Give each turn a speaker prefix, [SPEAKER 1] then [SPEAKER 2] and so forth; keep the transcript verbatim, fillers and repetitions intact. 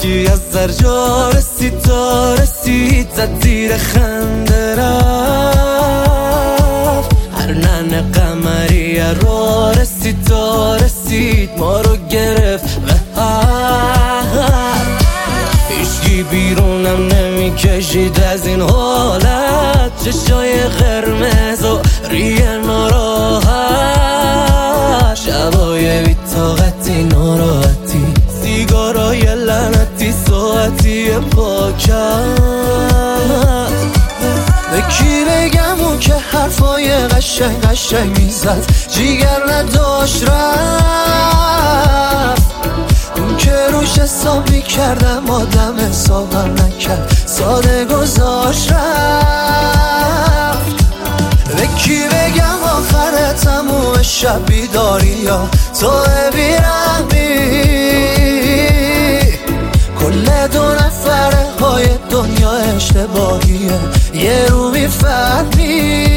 [SPEAKER 1] عشقی از درجا رسید تا رسید زد زیر خنده رفت. هر ننه قمری را رسید تا رسید ما رو گرفت و هیچکی بیرونم نمی کشید از این حالت. چشای قرمز و ریه ناراحت، شبای بی طاقتی ناراحتی، سیگارای لعنتی ساعتی پاکت. به کی بگم اون که حرفای قشنگ قشنگ میزد جیگر نداشت رفت. اون که روش حساب میکردم آدم حسابم نکرد ساده گذاشت رفت. به کی بگم آخر تموم شب بیداری یا تو بیرحمی، کل دو نفره های دنیا اشتباهیه یه رو میفهمی.